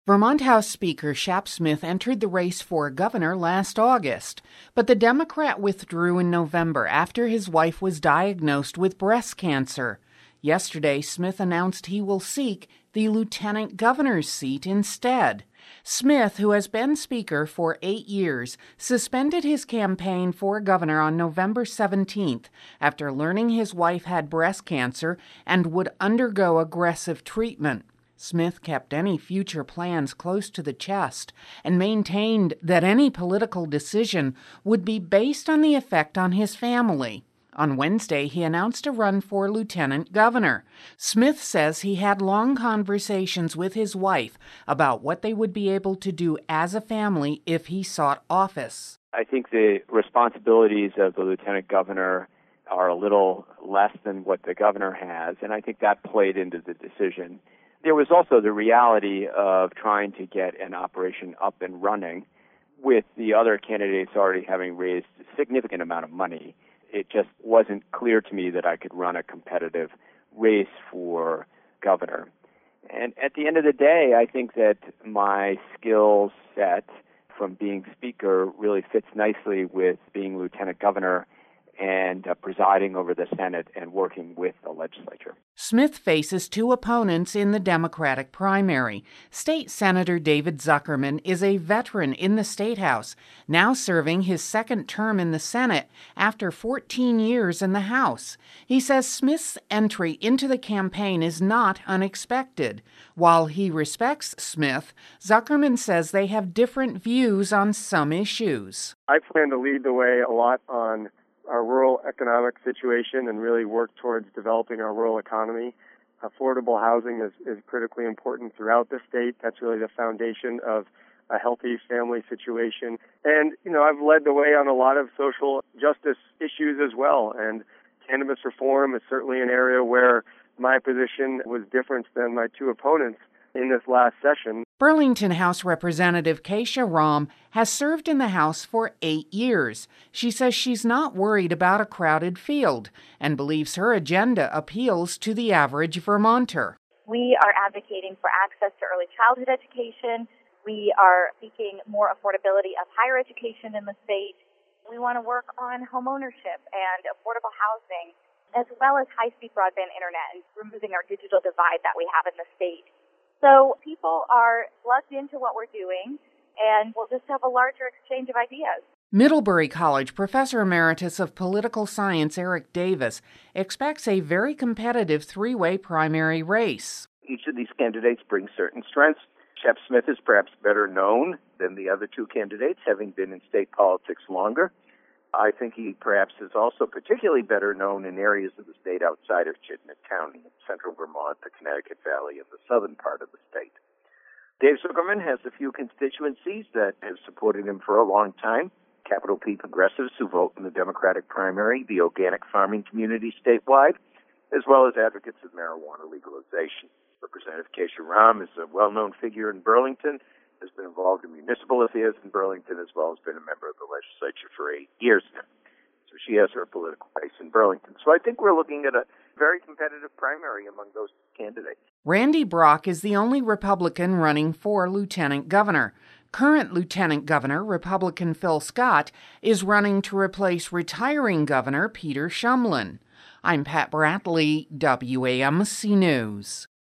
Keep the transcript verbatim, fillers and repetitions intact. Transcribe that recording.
Vermont House Speaker Shap Smith entered the race for governor last August, but the Democrat withdrew in November after his wife was diagnosed with breast cancer. Yesterday, Smith announced he will seek the lieutenant governor's seat instead. Smith, who has been Speaker for eight years, suspended his campaign for governor on November seventeenth after learning his wife had breast cancer and would undergo aggressive treatment. Smith kept any future plans close to the chest and maintained that any political decision would be based on the effect on his family. On Wednesday, he announced a run for lieutenant governor. Smith says he had long conversations with his wife about what they would be able to do as a family if he sought office. I think the responsibilities of the lieutenant governor are a little less than what the governor has, and I think that played into the decision. There was also the reality of trying to get an operation up and running with the other candidates already having raised a significant amount of money. It just wasn't clear to me that I could run a competitive race for governor. And at the end of the day, I think that my skill set from being Speaker really fits nicely with being lieutenant governor and uh, presiding over the Senate and working with the legislature. Smith faces two opponents in the Democratic primary. State Senator David Zuckerman is a veteran in the State House, now serving his second term in the Senate after fourteen years in the House. He says Smith's entry into the campaign is not unexpected. While he respects Smith, Zuckerman says they have different views on some issues. I plan to lead the way a lot on our rural economic situation and really work towards developing our rural economy. Affordable housing is, is critically important throughout the state. That's really the foundation of a healthy family situation. And, you know, I've led the way on a lot of social justice issues as well. And cannabis reform is certainly an area where my position was different than my two opponents in this last session. Burlington House Representative Keisha Ram has served in the House for eight years. She says she's not worried about a crowded field and believes her agenda appeals to the average Vermonter. We are advocating for access to early childhood education. We are seeking more affordability of higher education in the state. We want to work on homeownership and affordable housing, as well as high-speed broadband internet and removing our digital divide that we have in the state. So people are plugged into what we're doing, and we'll just have a larger exchange of ideas. Middlebury College Professor Emeritus of Political Science Eric Davis expects a very competitive three-way primary race. Each of these candidates brings certain strengths. Shap Smith is perhaps better known than the other two candidates, having been in state politics longer. I think he perhaps is also particularly better known in areas of the state outside of Chittenden County, in central Vermont, the Connecticut Valley, and the southern part of the state. Dave Zuckerman has a few constituencies that have supported him for a long time. Capital P progressives who vote in the Democratic primary, the organic farming community statewide, as well as advocates of marijuana legalization. Representative Keisha Ram is a well-known figure in Burlington, has been involved in municipal affairs in Burlington, as well as been a member of the legislature for eight years now. So she has her political race in Burlington. So I think we're looking at a very competitive primary among those candidates. Randy Brock is the only Republican running for lieutenant governor. Current Lieutenant Governor, Republican Phil Scott, is running to replace retiring Governor Peter Shumlin. I'm Pat Bradley, W A M C News.